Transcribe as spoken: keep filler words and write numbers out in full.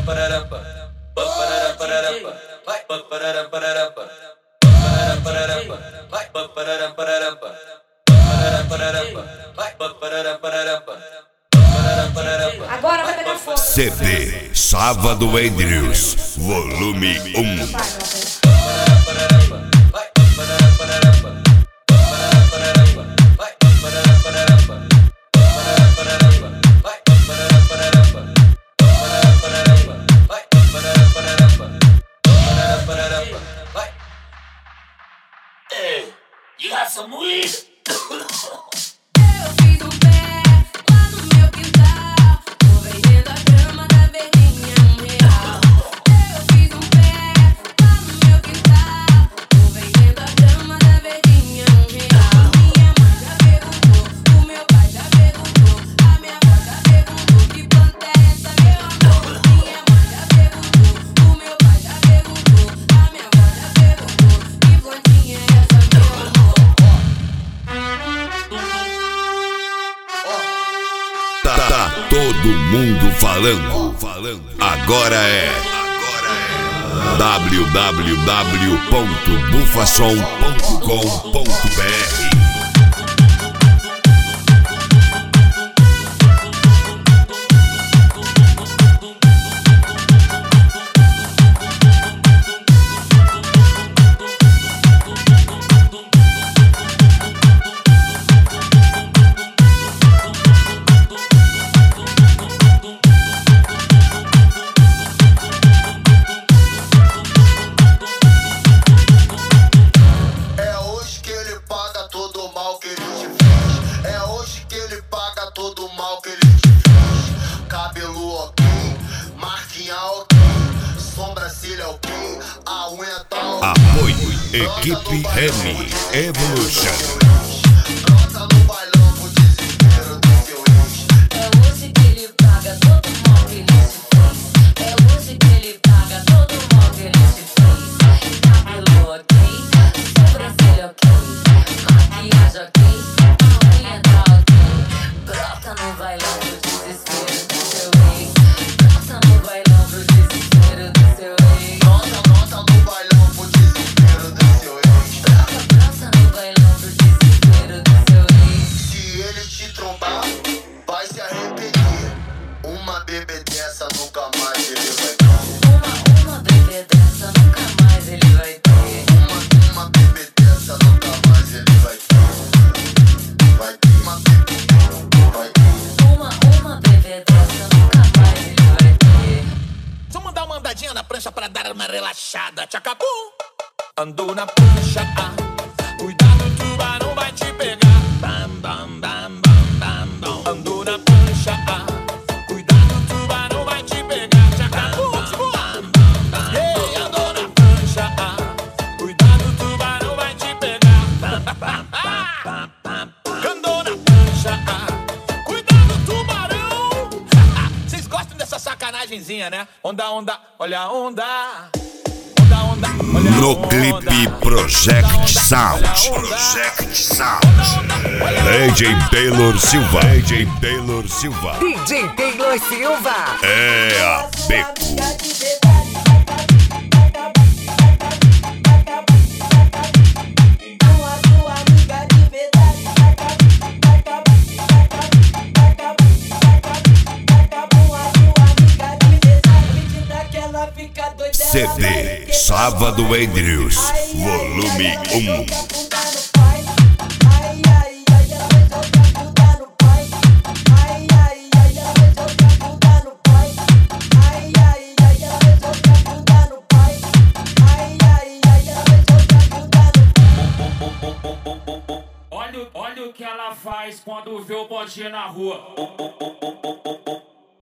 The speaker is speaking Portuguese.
Agora vai pegar fogo. C D Sábado Andrews, volume um. Hey, you got some weed? Tá todo mundo falando. Agora é w w w ponto bufasom ponto com ponto b r. Cabelo ok, marquinha ok, sobrancelha ok, a unha tá ok. Apoio Equipe Remy Evolution. Brota no bailão pro desespero do seu ex. É hoje que ele paga todo o mal que ele se fez. É hoje que ele paga todo o mal que ele se fez. Cabelo ok, sobrancelha ok, maquiagem ok, a unha tá ok. Brota no bailão pro desespero do seu ex. Brota no bailão pro desespero do seu ex. Brota, brota no bailão pro desespero do seu ex. Brota, brota no bailão pro desespero do seu ex. Se ele te trombar, vai se arrepender. Uma bebê dessa nunca mais ele vai ter. Uma, uma bebê dessa nunca mais ele vai ter. Uma, uma bebê dessa nunca mais ele vai ter. Vai ter uma bebê, vai ter. Uma, uma bebê dessa nunca mais ele vai ter. Só mandar uma andadinha na prancha pra dar uma relaxada. Tchacapum! Andou na prancha, ah. Cuidado, o tubarão vai te pegar. Bam, bam, bam, bam, bam, bam. Andou na prancha, ah. Cuidado, o tubarão vai te pegar. Tchacapum! Yeah, andou na prancha, ah. Cuidado, o tubarão vai te pegar. Bam, bam, bam, bam, bam. Andou na prancha, ah. Cuidado, tubarão! Vocês gostam dessa sacanagemzinha, né? Onda, onda, olha a onda. Onda, onda, olha a No onda. clipe Project Sound. Project Sound. D J Taylor Silva. D J Taylor Silva. D J Taylor Silva. É a Beco. C D Sábado Andrews, volume um. Olha, olha o que ela faz quando vê o botinho na rua.